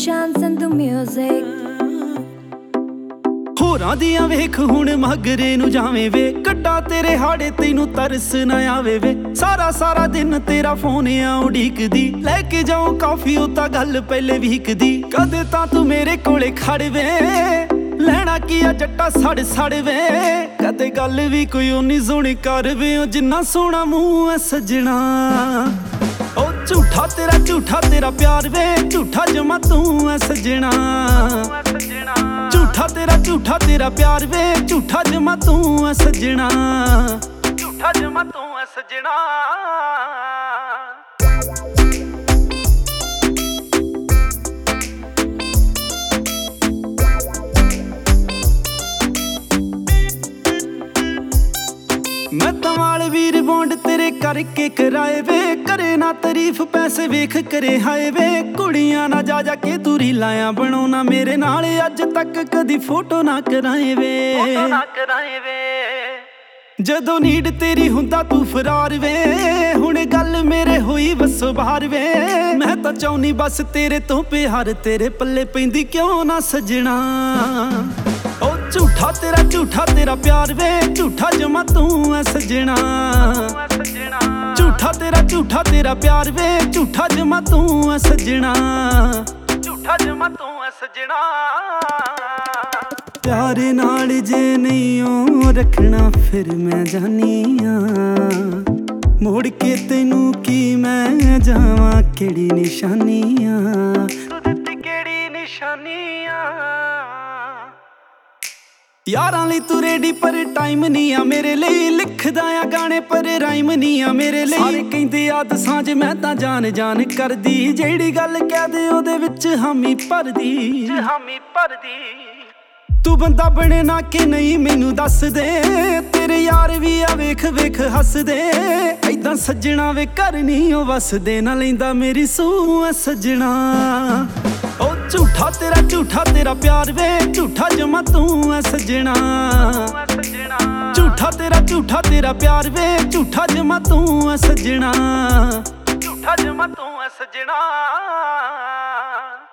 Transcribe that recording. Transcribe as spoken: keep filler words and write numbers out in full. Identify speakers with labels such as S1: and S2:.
S1: emotions and the music।
S2: ਹੋਰਾਂ ਦੀਆਂ ਵੇਖ ਹੁਣ ਮਗਰੇ ਨੂੰ ਜਾਵੇਂ ਵੇ, ਕੱਟਾ ਤੇਰੇ ਹਾੜੇ ਤੈਨੂੰ ਤਰਸ ਨਾ ਆਵੇ ਵੇ। ਸਾਰਾ ਸਾਰਾ ਦਿਨ ਤੇਰਾ ਫੋਨ ਆ ਉਡੀਕਦੀ, ਲੈ ਕੇ ਜਾਉ ਕਾਫੀ ਉਹ ਤਾਂ ਗੱਲ ਪਹਿਲੇ ਵੀਕ ਦੀ। ਕਦੇ ਤਾਂ ਤੂੰ ਮੇਰੇ ਕੋਲੇ ਖੜ ਵੇ, ਲੈਣਾ ਕੀ ਆ ਜੱਟਾ ਸੜ ਸੜ ਵੇ। ਕਦੇ ਗੱਲ ਵੀ ਕੋਈ ਓਨੀ ਸੋਹਣੀ ਕਰ ਵੇ, ਉਹ ਜਿੰਨਾ ਸੋਹਣਾ ਮੂੰਹ ਐ ਸੱਜਣਾ। ਉਹ ਝੂਠਾ ਤੇਰਾ ਝੂਠਾ ਤੇਰਾ ਪਿਆਰ ਵੇ, ਝੂਠਾ ਜਮਾ ਤੂੰ ਐ ਸੱਜਣਾ। ਝੂਠਾ ਤੇਰਾ ਝੂਠਾ ਤੇਰਾ ਪਿਆਰ ਵੇ, ਝੂਠਾ ਜਮਾ ਤੂੰ ਐ ਸੱਜਣਾ। ਝੂਠਾ ਜਮਾ ਤੂੰ ਐ ਸੱਜਣਾ। ਮੈਂ ਤਾਂ ਵਾਲ ਵੀਰ ਬੌਂਡ ਤੇਰੇ ਕਰਕੇ ਕਰਾਏ ਵੇ, ਕਰੇ ਨਾ ਤਾਰੀਫ ਪੈਸੇ ਵੇਖ ਕਰੇ ਹਾਏ ਵੇ। ਕੁੜੀਆਂ ਨਾ ਜਾ ਜਾ ਕੇ ਤੂੰ ਰੀਲਾਂ ਬਣਾਉਣਾ ਮੇਰੇ ਨਾਲ, ਅੱਜ ਤੱਕ ਕਦੀ ਫੋਟੋ ਨਾ ਕਰਾਏ ਵੇ। ਨਾ ਕਰਾਏ ਵੇ ਜਦੋਂ ਨੀਡ ਤੇਰੀ ਹੁੰਦਾ ਤੂੰ ਫਰਾਰ ਵੇ। ਹੁਣ ਗੱਲ ਮੇਰੇ ਹੋਈ ਵਸੋ ਬਾਹਰ ਵੇ, ਮੈਂ ਤਾਂ ਚਾਹੁੰਨੀ ਬਸ ਤੇਰੇ ਤੋਂ ਪਿਆਰ। ਤੇਰੇ ਪੱਲੇ ਪੈਂਦੀ ਕਿਉਂ ਨਾ ਸੱਜਣਾ। ਉਹ ਝੂਠਾ ਤੇਰਾ ਝੂਠਾ ਤੇਰਾ ਪਿਆਰ ਵੇ, ਝੂਠਾ ਜਮਾ ਤੂੰ ਐ ਸੱਜਣਾ। ਝੂਠਾ ਤੇਰਾ ਝੂਠਾ ਤੇਰਾ ਪਿਆਰ ਵੇ, ਝੂਠਾ ਜਮਾ ਤੂੰ ਐ ਸੱਜਣਾ। ਝੂਠਾ ਜਮਾ ਤੂੰ ਐ ਸੱਜਣਾ। ਪਿਆਰ ਨਾਲ ਜੇ ਨਹੀਂ ਓ ਰੱਖਣਾ ਫਿਰ ਮੈਂ ਜਾਨੀ ਆ, ਮੋੜ ਕੇ ਤੈਨੂੰ ਕੀ ਮੈਂ ਜਾਵਾਂ। ਕਿਹੜੀ ਨਿਸ਼ਾਨੀ ਆ ਤੂੰ ਦਿੱਤੀ, ਕਿਹੜੀ ਨਿਸ਼ਾਨੀ ਆ। ਯਾਰਾਂ ਲਈ ਤੂੰ ਰੈਡੀ ਪਰ ਟਾਈਮ ਨਹੀਂ ਆ ਮੇਰੇ ਲਈ, ਲਿਖਦਾ ਆ ਗਾਣੇ ਪਰ ਰਾਈਮ ਨਹੀਂ ਆ ਮੇਰੇ ਲਈ। ਸਾਰੇ ਕਹਿੰਦੇ ਆ ਦਸਾਂਜ ਮੈਂ ਤਾਂ ਜਾਨ ਜਾਨ ਕਰਦੀ, ਜਿਹੜੀ ਗੱਲ ਕਹਿ ਦੇ ਉਹਦੇ ਵਿੱਚ ਹਾਮੀ ਭਰਦੀ। ਹਾਮੀ ਭਰਦੀ ਤੂੰ ਬੰਦਾ ਬਣੇ ਨਾ ਕਿ ਨਹੀਂ ਮੈਨੂੰ ਦੱਸ ਦੇ। ਤੇਰੇ ਯਾਰ ਵੀ ਆ ਵੇਖ ਵੇਖ ਹੱਸਦੇ, ਏਦਾਂ ਸੱਜਣਾ ਵੇ ਘਰ ਨਹੀਂ ਉਹ ਵਸਦੇ। ਨਾ ਲੈਂਦਾ ਮੇਰੀ ਸੂਹ ਐ ਸੱਜਣਾ। ਉਹ ਝੂਠਾ ਤੇਰਾ ਝੂਠਾ ਤੇਰਾ ਪਿਆਰ ਵੇ, ਝੂਠਾ ਜਮਾ ਤੂੰ ਐ ਸੱਜਣਾ। ਝੂਠਾ ਤੇਰਾ ਝੂਠਾ ਤੇਰਾ ਪਿਆਰ ਵੇ, ਝੂਠਾ ਜਮਾ ਤੂੰ ਐ ਸੱਜਣਾ। ਝੂਠਾ ਜਮਾ ਤੂੰ ਐ ਸੱਜਣਾ।